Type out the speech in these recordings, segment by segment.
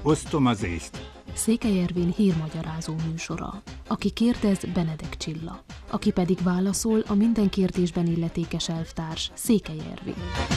Osztom az észt. Székely Ervin hírmagyarázó műsora. Aki kérdez, Benedek Csilla. Aki pedig válaszol, a minden kérdésben illetékes elvtárs, Székely Ervin.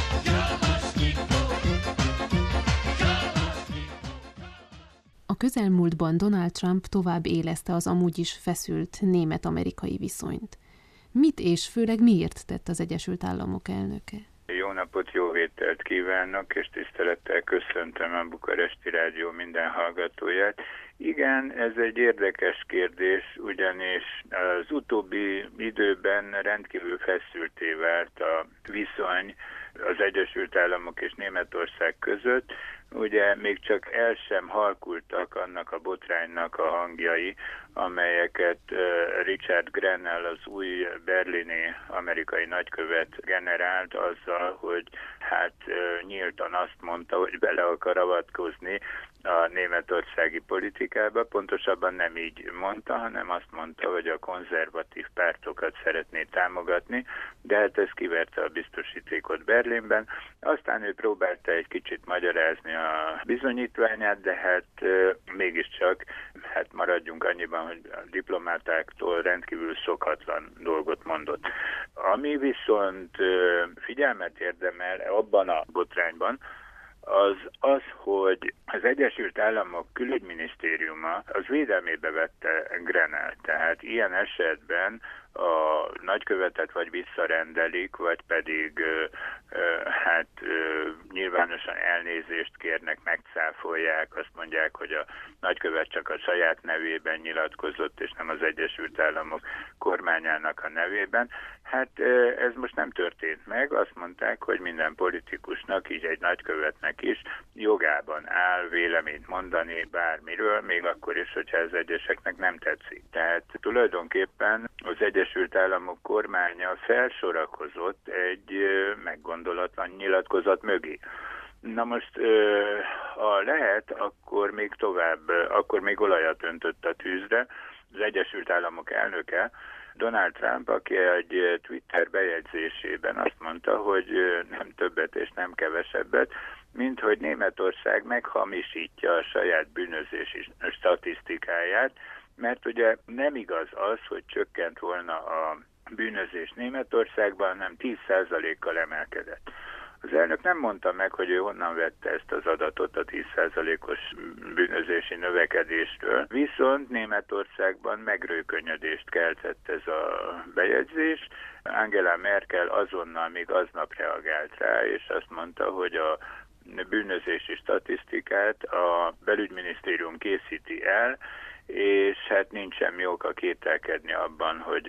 A közelmúltban Donald Trump tovább éleszte az amúgy is feszült német-amerikai viszonyt. Mit és főleg miért tett az Egyesült Államok elnöke? Jó napot, jó vételt kívánok, és tisztelettel köszöntöm a Bukaresti Rádió minden hallgatóját. Igen, ez egy érdekes kérdés, ugyanis az utóbbi időben rendkívül feszültté vált a viszony az Egyesült Államok és Németország között. Ugye még csak el sem halkultak annak a botránynak a hangjai, amelyeket Richard Grenell, az új berlini amerikai nagykövet generált azzal, hogy nyíltan azt mondta, hogy bele akar avatkozni a németországi politikába. Pontosabban nem így mondta, hanem azt mondta, hogy a konzervatív pártokat szeretné támogatni, de hát ez kiverte a biztosítékot Berlinben. Aztán ő próbálta egy kicsit magyarázni a bizonyítványát, de mégiscsak maradjunk annyiban, hogy a diplomátáktól rendkívül szokatlan dolgot mondott. Ami viszont figyelmet érdemel abban a botrányban, az, hogy az Egyesült Államok külügyminisztériuma az védelmébe vette Grenell. Tehát ilyen esetben a nagykövetet vagy visszarendelik, vagy pedig nyilvánosan elnézést kérnek, megcáfolják, azt mondják, hogy a nagykövet csak a saját nevében nyilatkozott, és nem az Egyesült Államok kormányának a nevében. Ez most nem történt meg, azt mondták, hogy minden politikusnak, így egy nagykövetnek is jogában áll véleményt mondani bármiről, még akkor is, hogyha ez egyeseknek nem tetszik. Tehát tulajdonképpen az Egyesült Államok kormánya felsorakozott egy meggondolatlan nyilatkozat mögé. Na most, ha lehet, akkor még olajat öntött a tűzre. Az Egyesült Államok elnöke, Donald Trump, aki egy Twitter bejegyzésében azt mondta, hogy nem többet és nem kevesebbet, mint hogy Németország meghamisítja a saját bűnözési statisztikáját, mert ugye nem igaz az, hogy csökkent volna a bűnözés Németországban, hanem 10%-kal emelkedett. Az elnök nem mondta meg, hogy ő honnan vette ezt az adatot a 10%-os bűnözési növekedéstől, viszont Németországban megrőkönyödést keltett ez a bejegyzés. Angela Merkel azonnal még aznap reagált rá, és azt mondta, hogy a bűnözési statisztikát a belügyminisztérium készíti el, és nincs semmi oka kételkedni abban, hogy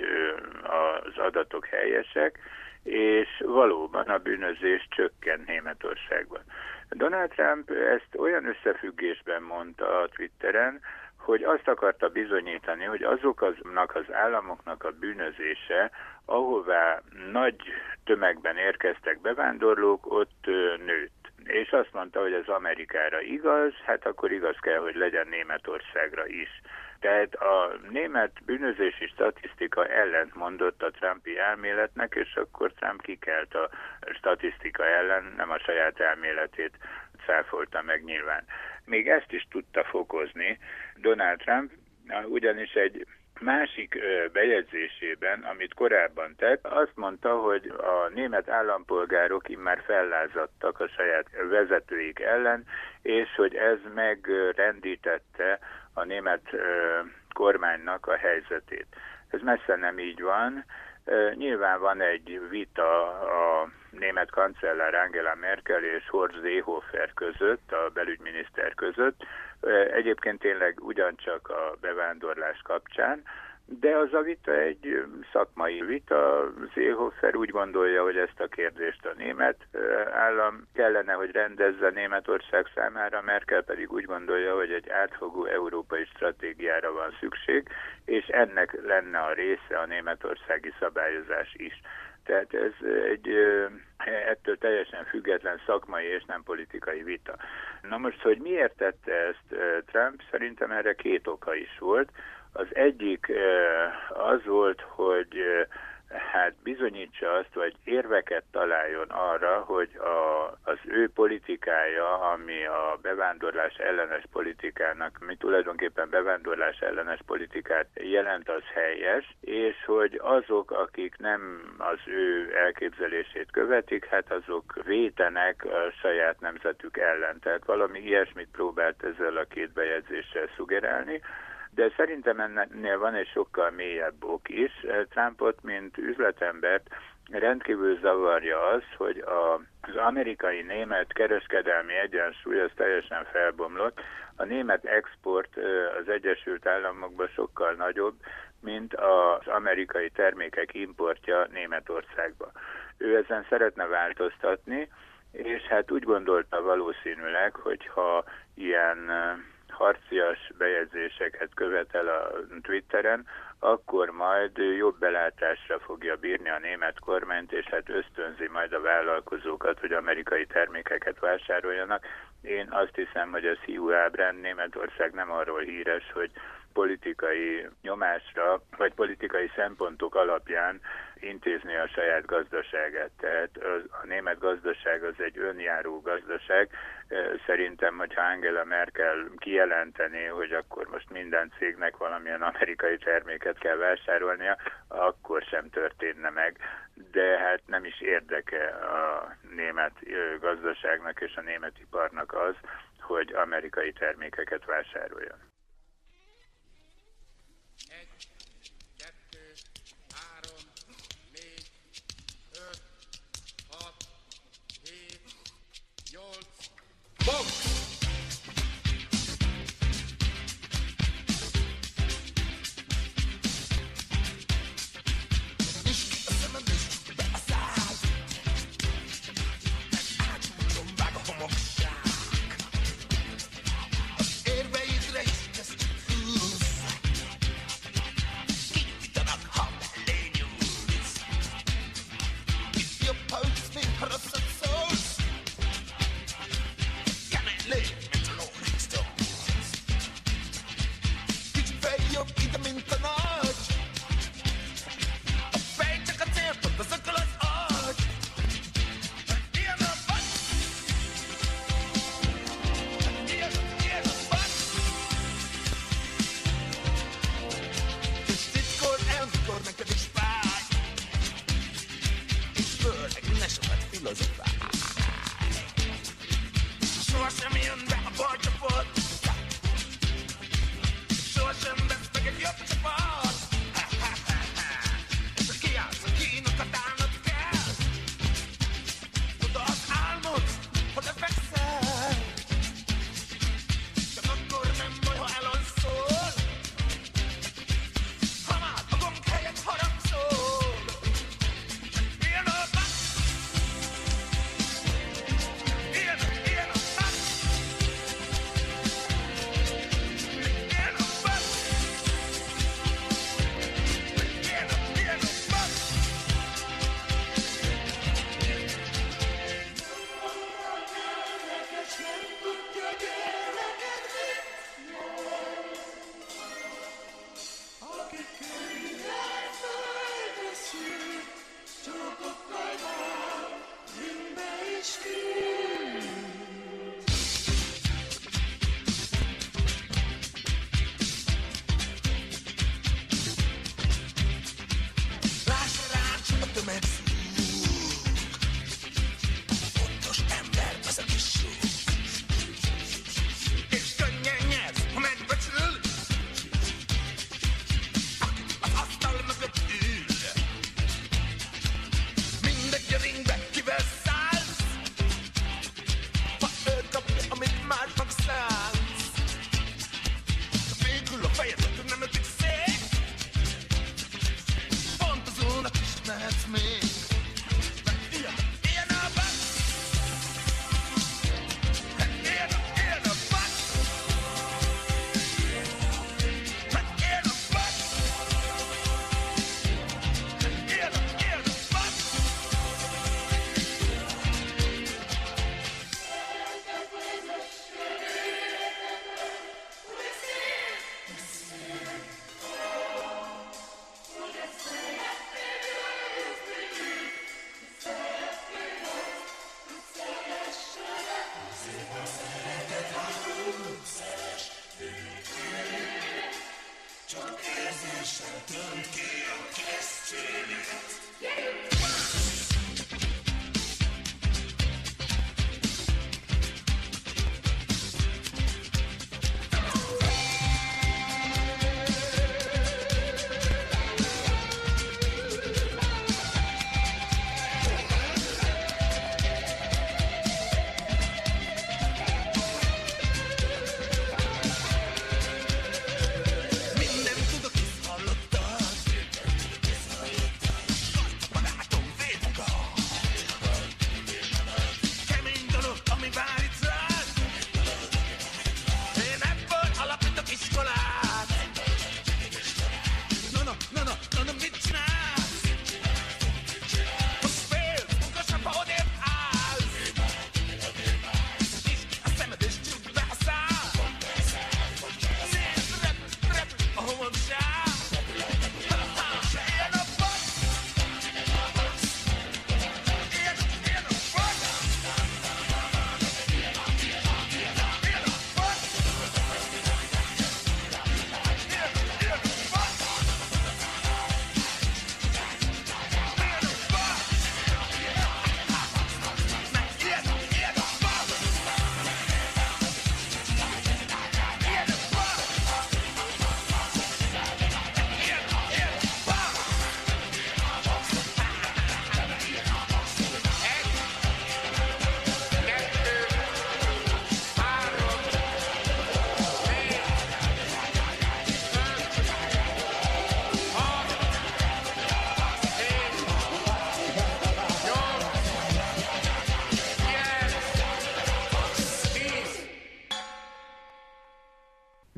az adatok helyesek, és valóban a bűnözés csökkent Németországban. Donald Trump ezt olyan összefüggésben mondta a Twitteren, hogy azt akarta bizonyítani, hogy azoknak az államoknak a bűnözése, ahová nagy tömegben érkeztek bevándorlók, ott nőtt. És azt mondta, hogy ez Amerikára igaz, akkor igaz kell, hogy legyen Németországra is. Tehát a német bűnözési statisztika ellentmondott a Trumpi elméletnek, és akkor Trump kikelt a statisztika ellen, nem a saját elméletét cáfolta meg nyilván. Még ezt is tudta fokozni Donald Trump, ugyanis egy másik bejegyzésében, amit korábban tett, azt mondta, hogy a német állampolgárok immár fellázadtak a saját vezetőik ellen, és hogy ez megrendítette a német kormánynak a helyzetét. Ez messze nem így van. Nyilván van egy vita a német kancellár Angela Merkel és Horst Seehofer között, a belügyminiszter között. Egyébként tényleg ugyancsak a bevándorlás kapcsán, de az a vita egy szakmai vita. Seehofer úgy gondolja, hogy ezt a kérdést a német állam kellene, hogy rendezze Németország számára, Merkel pedig úgy gondolja, hogy egy átfogó európai stratégiára van szükség, és ennek lenne a része a németországi szabályozás is. Tehát ez egy ettől teljesen független szakmai és nem politikai vita. Na most, hogy miért tette ezt Trump, szerintem erre két oka is volt. Az egyik az volt, hogy hát bizonyítsa azt, vagy érveket találjon arra, hogy az ő politikája, ami a bevándorlás ellenes politikának, mi tulajdonképpen bevándorlás ellenes politikát jelent, az helyes, és hogy azok, akik nem az ő elképzelését követik, hát azok vétenek a saját nemzetük ellen. Tehát valami ilyesmit próbált ezzel a két bejegyzéssel szugerálni. De szerintem ennél van egy sokkal mélyebb ok is. Trumpot, mint üzletembert rendkívül zavarja az, hogy az amerikai-német kereskedelmi egyensúly az teljesen felbomlott. A német export az Egyesült Államokban sokkal nagyobb, mint az amerikai termékek importja Németországba. Ő ezen szeretne változtatni, és hát úgy gondolta valószínűleg, hogyha ilyen harcias bejegyzéseket követel a Twitteren, akkor majd jobb belátásra fogja bírni a német kormányt, és hát ösztönzi majd a vállalkozókat, hogy amerikai termékeket vásároljanak. Én azt hiszem, hogy az hiú ábrán Németország nem arról híres, hogy politikai nyomásra, vagy politikai szempontok alapján intézni a saját gazdaságát. Tehát a német gazdaság az egy önjáró gazdaság. Szerintem, hogyha Angela Merkel kijelentené, hogy akkor most minden cégnek valamilyen amerikai terméket kell vásárolnia, akkor sem történne meg. De hát nem is érdeke a német gazdaságnak és a német iparnak az, hogy amerikai termékeket vásároljon. 1, 2, 3, 4, 5, 6, 7, 8, box!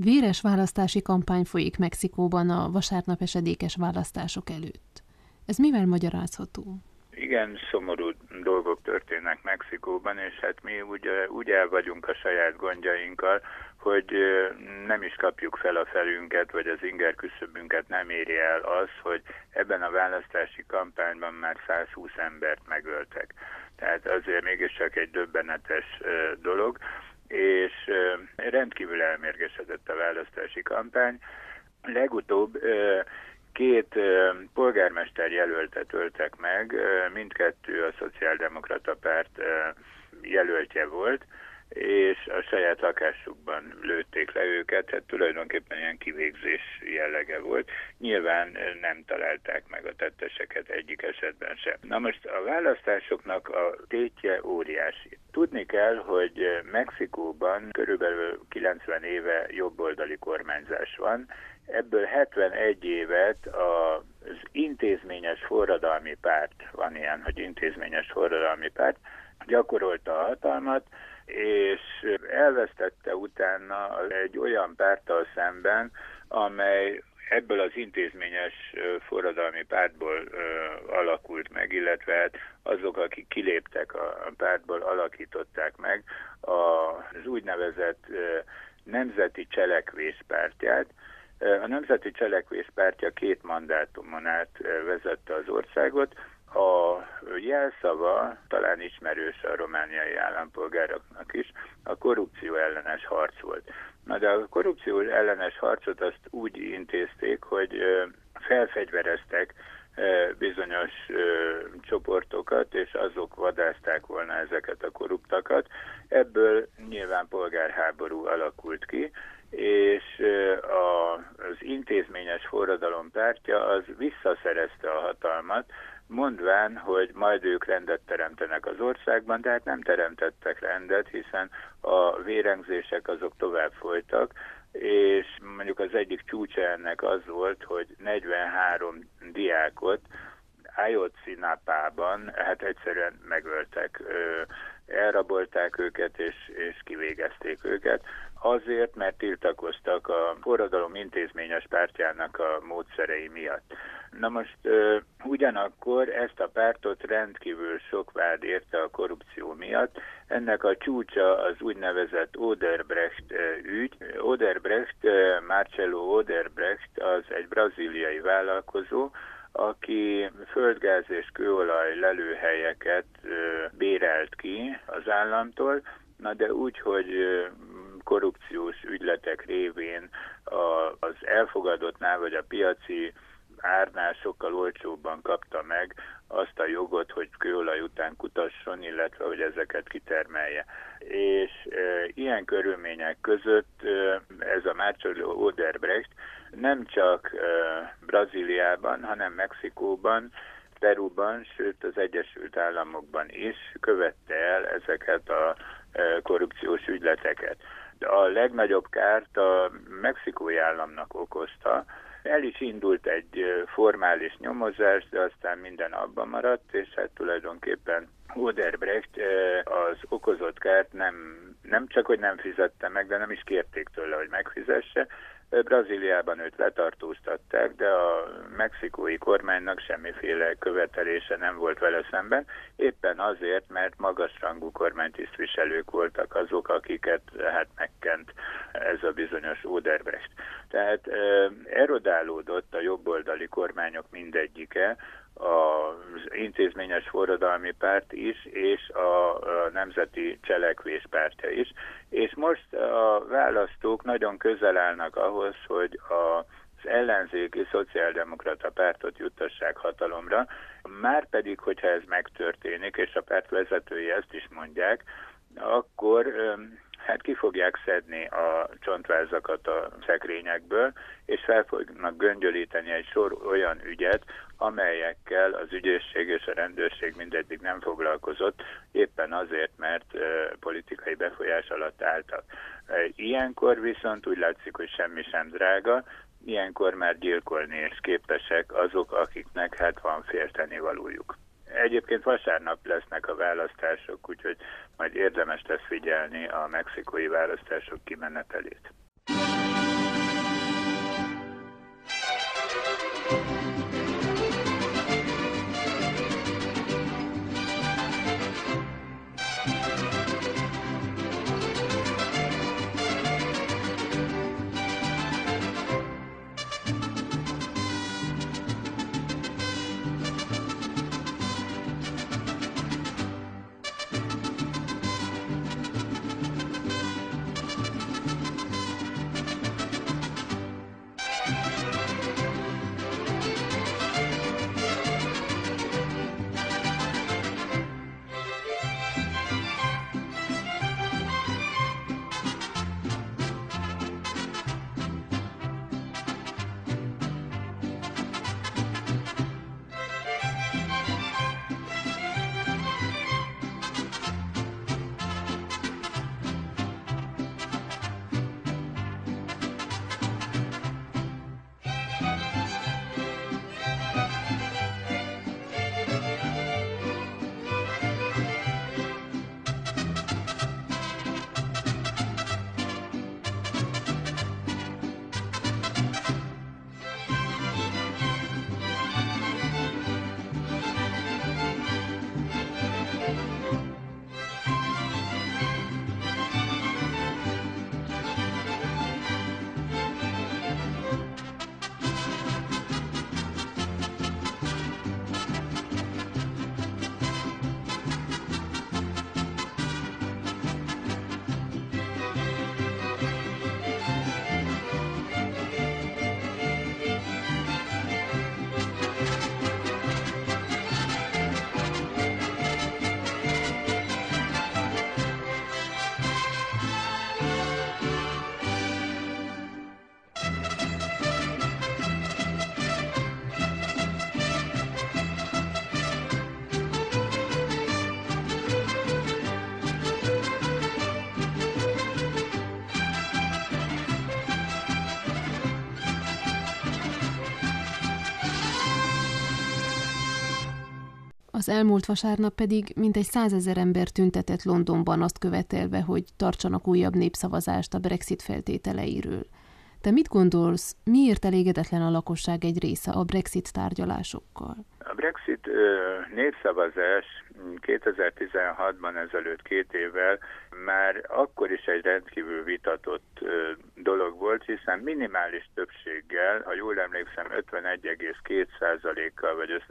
Véres választási kampány folyik Mexikóban a vasárnap esedékes választások előtt. Ez mivel magyarázható? Igen, szomorú dolgok történnek Mexikóban, és hát mi úgy el vagyunk a saját gondjainkkal, hogy nem is kapjuk fel a felünket, vagy az inger küszöbünket nem éri el az, hogy ebben a választási kampányban már 120 embert megöltek. Tehát azért mégiscsak egy döbbenetes dolog, és rendkívül elmérgesedett a választási kampány. Legutóbb 2 polgármester jelöltet öltek meg, mindkettő a Szociáldemokrata Párt jelöltje volt, és a saját lakásukban lőtték le őket, hát tulajdonképpen ilyen kivégzés jellege volt. Nyilván nem találták meg a tetteseket egyik esetben sem. Na most a választásoknak a tétje óriási. Tudni kell, hogy Mexikóban körülbelül 90 éve jobboldali kormányzás van, ebből 71 évet az intézményes forradalmi párt, van ilyen, hogy intézményes forradalmi párt, gyakorolta a hatalmat, és elvesztette utána egy olyan párttal szemben, amely ebből az intézményes forradalmi pártból alakult meg, illetve hát azok, akik kiléptek a pártból, alakították meg az úgynevezett Nemzeti Cselekvés Pártját. A Nemzeti Cselekvés Pártja 2 mandátumon át vezette az országot. A jelszava talán ismerős a romániai állampolgároknak is, a korrupció ellenes harc volt. Na de a korrupció ellenes harcot azt úgy intézték, hogy felfegyvereztek bizonyos csoportokat, és azok vadászták volna ezeket a korruptakat. Ebből nyilván polgárháború alakult ki, és az intézményes forradalom pártja az visszaszerezte a hatalmat, mondván, hogy majd ők rendet teremtenek az országban, de hát nem teremtettek rendet, hiszen a vérengzések azok tovább folytak, és mondjuk az egyik csúcsa ennek az volt, hogy 43 diákot Ayotzinapában hát egyszerűen megöltek, elrabolták őket és kivégezték őket, azért, mert tiltakoztak a forradalom intézményes pártjának a módszerei miatt. Na most ugyanakkor ezt a pártot rendkívül sok vád érte a korrupció miatt. Ennek a csúcsa az úgynevezett Odebrecht ügy. Marcelo Odebrecht az egy brazíliai vállalkozó, aki földgáz és kőolaj lelőhelyeket bérelt ki az államtól, na de úgy, hogy korrupciós ügyletek révén az elfogadottnál vagy a piaci árnál sokkal olcsóbban kapta meg azt a jogot, hogy kőolaj után kutasson, illetve hogy ezeket kitermelje. És ilyen körülmények között ez a Marcelo Odebrecht nem csak Brazíliában, hanem Mexikóban, Peruban, sőt az Egyesült Államokban is követte el ezeket a korrupciós ügyleteket. De a legnagyobb kárt a mexikói államnak okozta. El is indult egy formális nyomozás, de aztán minden abban maradt, és hát tulajdonképpen Odebrecht az okozott kárt nem csak, hogy nem fizette meg, de nem is kérték tőle, hogy megfizesse. Brazíliában őt letartóztatták, de a mexikói kormánynak semmiféle követelése nem volt vele szemben, éppen azért, mert magasrangú kormánytisztviselők voltak azok, akiket hát megkent ez a bizonyos Odebrecht. Tehát erodálódott a jobboldali kormányok mindegyike, az intézményes forradalmi párt is, és a Nemzeti Cselekvés Pártja is. És most a választók nagyon közel állnak ahhoz, hogy az ellenzéki szociáldemokrata pártot juttassák hatalomra, márpedig, hogyha ez megtörténik, és a párt vezetői ezt is mondják, akkor hát ki fogják szedni a csontvázakat a szekrényekből, és fel fognak göngyölíteni egy sor olyan ügyet, amelyekkel az ügyészség és a rendőrség mindeddig nem foglalkozott, éppen azért, mert politikai befolyás alatt álltak. Ilyenkor viszont úgy látszik, hogy semmi sem drága, ilyenkor már gyilkolni is képesek azok, akiknek hát van féltenivalójuk. Egyébként vasárnap lesznek a választások, úgyhogy majd érdemes lesz figyelni a mexikói választások kimenetelét. Az elmúlt vasárnap pedig mintegy 100 000 ember tüntetett Londonban azt követelve, hogy tartsanak újabb népszavazást a Brexit feltételeiről. Te mit gondolsz, miért elégedetlen a lakosság egy része a Brexit tárgyalásokkal? A Brexit népszavazás 2016-ban ezelőtt 2 évvel már akkor is egy rendkívül vitatott dolog volt, hiszen minimális többséggel, ha jól emlékszem 51,2%-kal vagy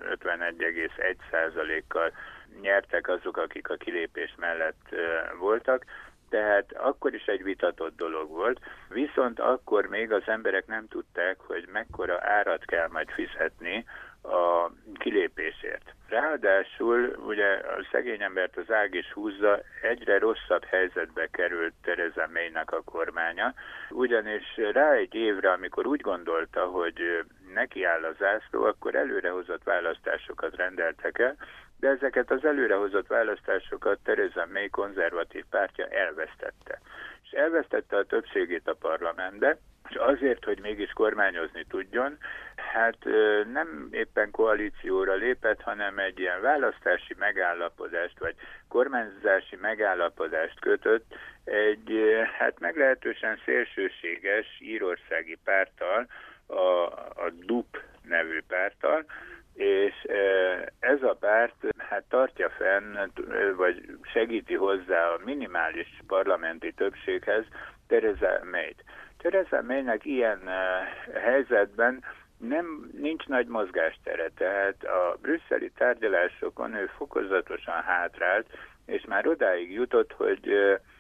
51,1%-kal nyertek azok, akik a kilépés mellett voltak, tehát akkor is egy vitatott dolog volt, viszont akkor még az emberek nem tudták, hogy mekkora árat kell majd fizetni a kilépésért. Ráadásul ugye a szegény embert az ág is húzza, egyre rosszabb helyzetbe került Theresa Maynak a kormánya, ugyanis rá egy évre, amikor úgy gondolta, hogy nekiáll a zászló, akkor előrehozott választásokat rendeltek el, de ezeket az előrehozott választásokat Theresa May konzervatív pártja elvesztette. És elvesztette a többségét a parlamentbe, és azért, hogy mégis kormányozni tudjon, hát nem éppen koalícióra lépett, hanem egy ilyen választási megállapodást, vagy kormányzási megállapodást kötött egy hát meglehetősen szélsőséges írországi párttal, a DUP nevű párttal, és ez a párt hát tartja fenn, vagy segíti hozzá a minimális parlamenti többséghez Theresa Mayt. Theresa Maynek ilyen helyzetben nincs nagy mozgástere, tehát a brüsszeli tárgyalásokon ő fokozatosan hátrált, és már odáig jutott, hogy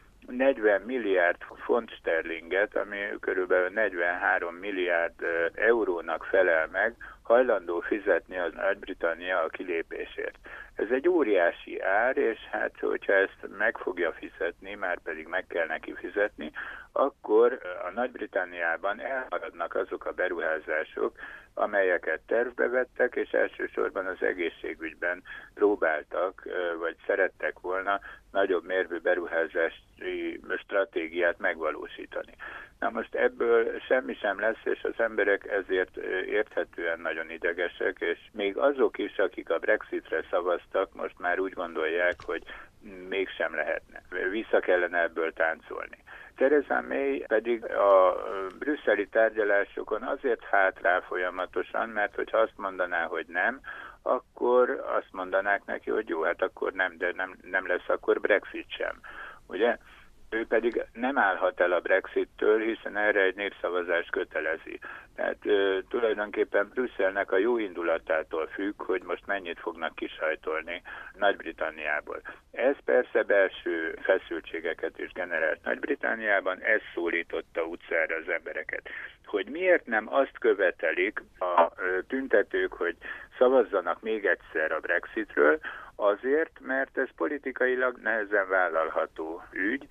40 milliárd font sterlinget, ami körülbelül 43 milliárd eurónak felel meg, hajlandó fizetni az Nagy-Britannia a kilépésért. Ez egy óriási ár, és hát hogyha ezt meg fogja fizetni, már pedig meg kell neki fizetni, akkor a Nagy-Britanniában elmaradnak azok a beruházások, amelyeket tervbe vettek, és elsősorban az egészségügyben próbáltak, vagy szerettek volna nagyobb mérvű beruházási stratégiát megvalósítani. Na most ebből semmi sem lesz, és az emberek ezért érthetően nagyon idegesek, és még azok is, akik a Brexitre szavaztak, most már úgy gondolják, hogy mégsem lehetne. Vissza kellene ebből táncolni. Theresa May pedig a brüsszeli tárgyalásokon azért hátrál folyamatosan, mert hogyha azt mondaná, hogy nem, akkor azt mondanák neki, hogy jó, hát akkor nem, de nem lesz akkor Brexit sem. Ugye? Ő pedig nem állhat el a Brexittől, hiszen erre egy népszavazás kötelezi. Tehát tulajdonképpen Brüsszelnek a jó indulatától függ, hogy most mennyit fognak kisajtolni Nagy-Britanniából. Ez persze belső feszültségeket is generált Nagy-Britanniában, ez szólította utcára az embereket. Hogy miért nem azt követelik a tüntetők, hogy szavazzanak még egyszer a Brexitről, azért, mert ez politikailag nehezen vállalható ügy,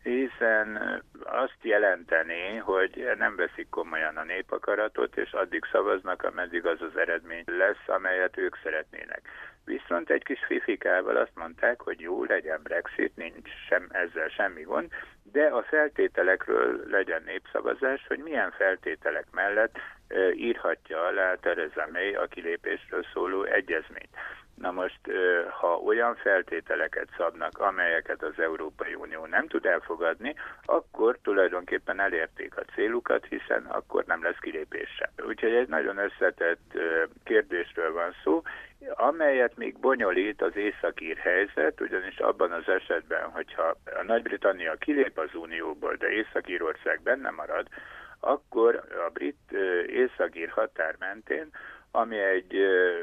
hiszen azt jelenteni, hogy nem veszik komolyan a népakaratot, és addig szavaznak, ameddig az az eredmény lesz, amelyet ők szeretnének. Viszont egy kis fifikával azt mondták, hogy jó, legyen Brexit, nincs ezzel semmi gond, de a feltételekről legyen népszavazás, hogy milyen feltételek mellett írhatja alá Theresa May a kilépésről szóló egyezményt. Na most, ha olyan feltételeket szabnak, amelyeket az Európai Unió nem tud elfogadni, akkor tulajdonképpen elérték a célukat, hiszen akkor nem lesz kilépés sem. Úgyhogy egy nagyon összetett kérdésről van szó, amelyet még bonyolít az északír helyzet, ugyanis abban az esetben, hogyha a Nagy-Britannia kilép az Unióból, de Észak-Írország benne marad, akkor a brit északír határ mentén, ami egy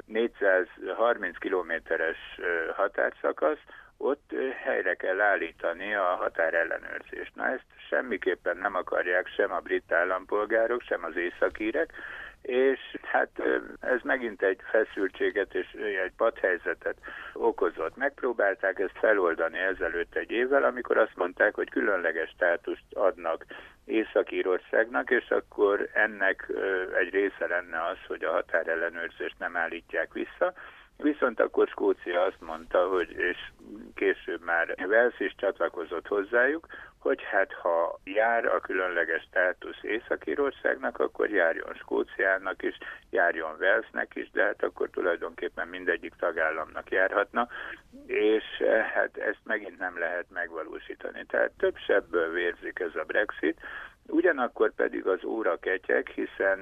430 kilométeres határszakasz, ott helyre kell állítani a határellenőrzést. Na ezt semmiképpen nem akarják sem a brit állampolgárok, sem az északírek, és hát ez megint egy feszültséget és egy padhelyzetet okozott. Megpróbálták ezt feloldani ezelőtt egy évvel, amikor azt mondták, hogy különleges státust adnak Észak-Írországnak, és akkor ennek egy része lenne az, hogy a határellenőrzést nem állítják vissza, Viszont akkor Skócia azt mondta, hogy, és később már Wales is csatlakozott hozzájuk, hogy hát ha jár a különleges státusz Észak-Írországnak, akkor járjon Skóciának is, járjon Walesnek is, de hát akkor tulajdonképpen mindegyik tagállamnak járhatna, és hát ezt megint nem lehet megvalósítani. Tehát több sebből vérzik ez a Brexit, ugyanakkor pedig az óra ketyeg, hiszen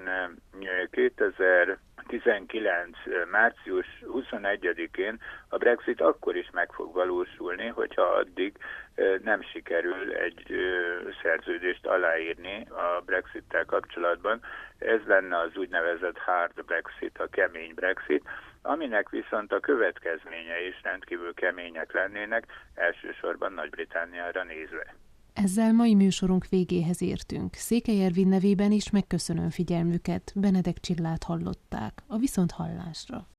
2019. március 21-én a Brexit akkor is meg fog valósulni, hogyha addig nem sikerül egy szerződést aláírni a Brexittel kapcsolatban. Ez lenne az úgynevezett hard Brexit, a kemény Brexit, aminek viszont a következményei is rendkívül kemények lennének, elsősorban Nagy-Britanniára nézve. Ezzel mai műsorunk végéhez értünk. Székely Ervin nevében is megköszönöm figyelmüket. Benedek Csillát hallották. A viszonthallásra.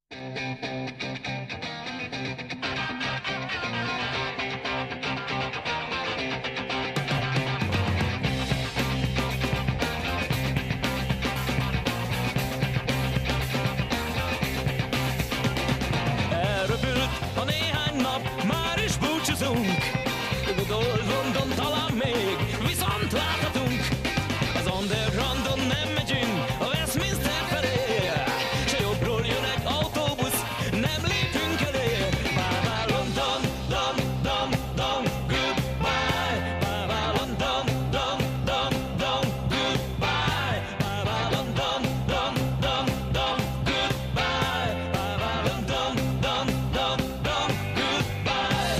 Elröpült a néhány nap, már is búcsúzunk. London talán még viszont láthatunk. Az undergroundon nem megyünk a Westminster felé, se jobbról jön egy autóbusz, nem lépünk elé. Bye bye London, dum, dum, dum, goodbye. Bye bye London, dum, dum, dum, goodbye. Bye bye London, dum, dum, dum, goodbye. Bye bye London, dum, dum, dum, goodbye.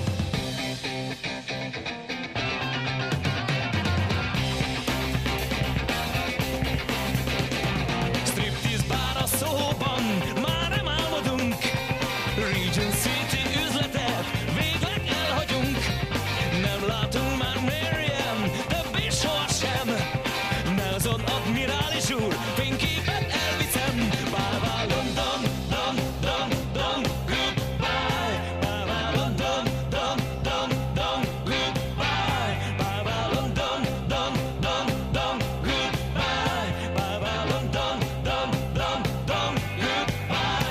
Striptease bár a szóban már nem álmodunk, Regent City üzletet végleg elhagyunk. Nem látunk már Marian, többé sohasem. Nelson admirális úr, fényképet elviszem. Bye bye London, dum, dum, dum, goodbye. Bye bye London, dum, dum, dum, goodbye. Bye bye London, dum, dum, dum, goodbye. Bye bye London, dum, dum, dum, goodbye.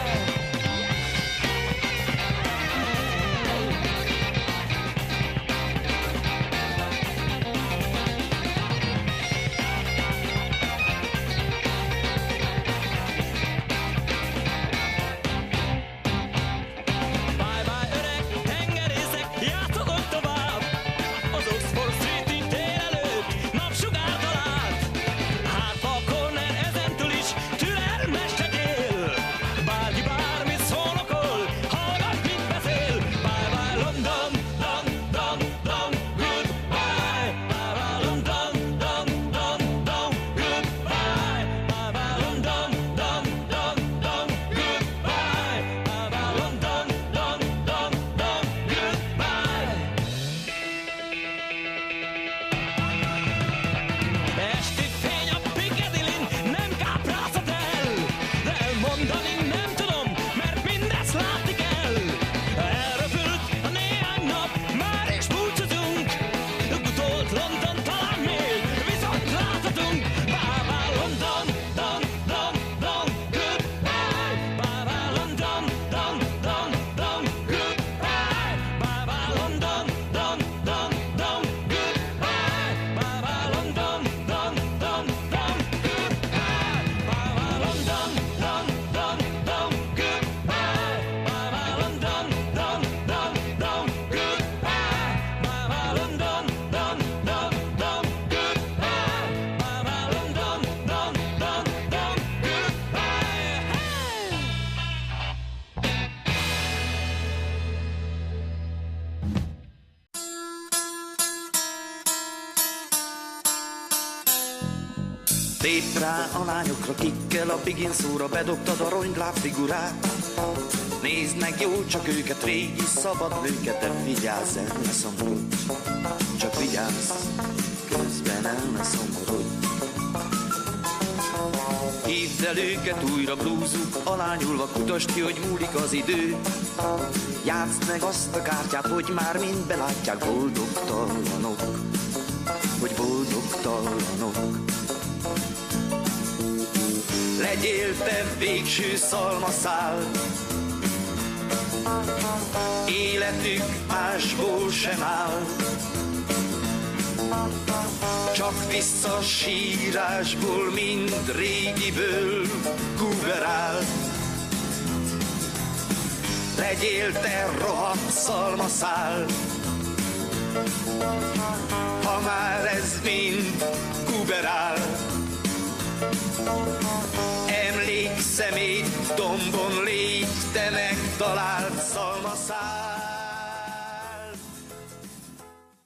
Bye-bye öreg tengerészek, játszhatok tovább. Az Oxford Street-i tér előtt napsugár talált. Hát a Corner ezentúl is türelmesnek él. Bárki bármit szólokol, hallgass, mit beszél. Bye-bye London, dum, dum, dum, goodbye. Bye-bye London, dum, dum, dum, goodbye. Bye-bye London, dum, dum, dum, goodbye. Bye-bye London, dum, dum, dum, goodbye. Esti fény a Piccadillyn nem kápráztat el, de elmondani nem tudom, mert mindezt látni kell. Elröpült a néhány nap, már is búcsúzunk. Utolt London talán még viszont láthatunk. Bye bye London, dum, dum, dum, goodbye. Bye bye London, dum, dum, dum, goodbye. Bye bye London, dum, dum, dum, goodbye. Bye bye London, dum, dum, dum, goodbye. Bye bye London, dum, dum, dum, goodbye. Bye bye London, dum, dum, dum, goodbye. Bye bye London, dum, dum, dum, goodbye. Bye bye London, dum, dum, dum, goodbye. Lép rá a lányokra, kikkel a pigin szóra bedobtad a rongyláb figurát. Nézd meg jól csak őket, régi szabad nőket, de vigyázz el, ne szomorodj. Csak vigyázz, közben el ne szomorodj. Hívd el őket újra blúzuk, alányulva kutasd ki, hogy múlik az idő. Játszd meg azt a kártyát, hogy már mind belátják, boldogtalanok, hogy boldogtalanok. Legyél te végső szalmaszál, életük másból sem áll. Csak vissza sírásból, mind régiből kuverál. Legyél te rohadt szalmaszál, ha már ez mind kuberál. Emlékszemét dombon légy, te megtalált